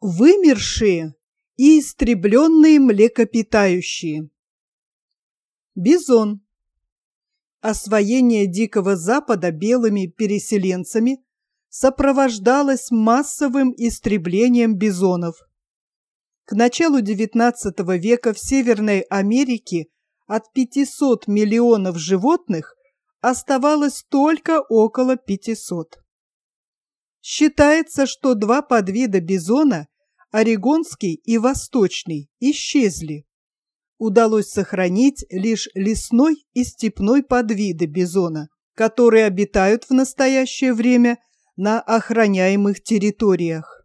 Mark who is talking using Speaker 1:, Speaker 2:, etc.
Speaker 1: Вымершие и истребленные млекопитающие. Бизон. Освоение Дикого Запада белыми переселенцами сопровождалось массовым истреблением бизонов. К началу XIX века в Северной Америке от 500 миллионов животных оставалось только около 500. Считается, что два подвида бизона, орегонский и восточный, исчезли. Удалось сохранить лишь лесной и степной подвиды бизона, которые обитают в настоящее время на охраняемых территориях.